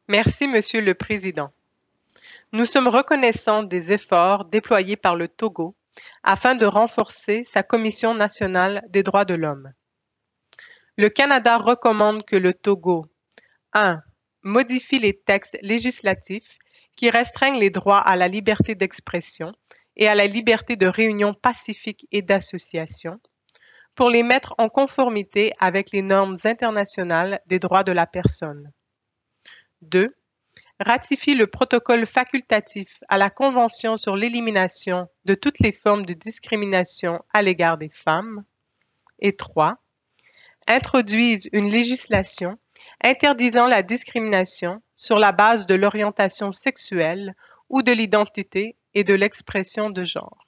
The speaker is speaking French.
Merci, Monsieur le Président. Nous sommes reconnaissants des efforts déployés par le Togo afin de renforcer sa Commission nationale des droits de l'homme. Le Canada recommande que le Togo 1. Modifie les textes législatifs qui restreignent les droits à la liberté d'expression et à la liberté de réunion pacifique et d'association pour les mettre en conformité avec les normes internationales des droits de la personne. 2. Ratifie le protocole facultatif à la Convention sur l'élimination de toutes les formes de discrimination à l'égard des femmes. Et 3. Introduise une législation interdisant la discrimination sur la base de l'orientation sexuelle ou de l'identité et de l'expression de genre.